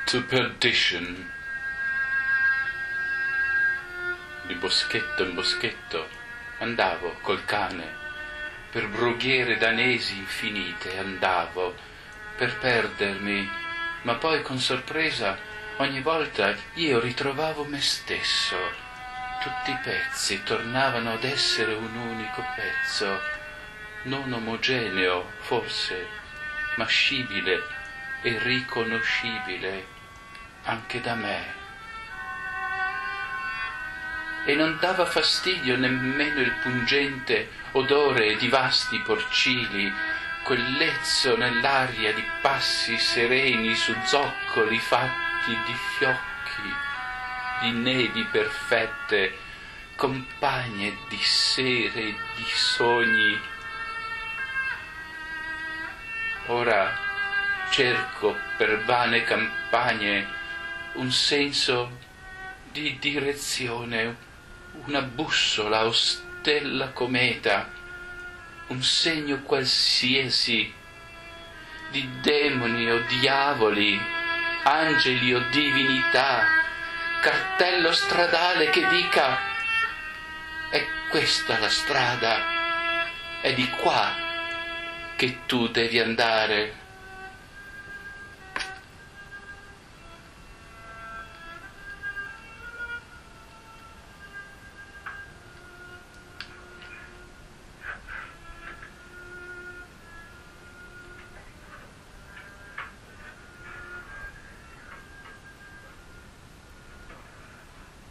to perdition. Di boschetto in boschetto andavo col cane, per brughiere danesi infinite andavo, per perdermi, ma poi con sorpresa ogni volta io ritrovavo me stesso. Tutti i pezzi tornavano ad essere un unico pezzo, non omogeneo forse, ma scibile e riconoscibile anche da me. E non dava fastidio nemmeno il pungente odore di vasti porcili, quel lezzo nell'aria di passi sereni su zoccoli fatti di fiocchi, di nevi perfette, compagne di sere e di sogni. Ora cerco per vane campagne un senso di direzione, una bussola o stella cometa, un segno qualsiasi di demoni o diavoli, angeli o divinità, cartello stradale che dica: è questa la strada, è di qua che tu devi andare.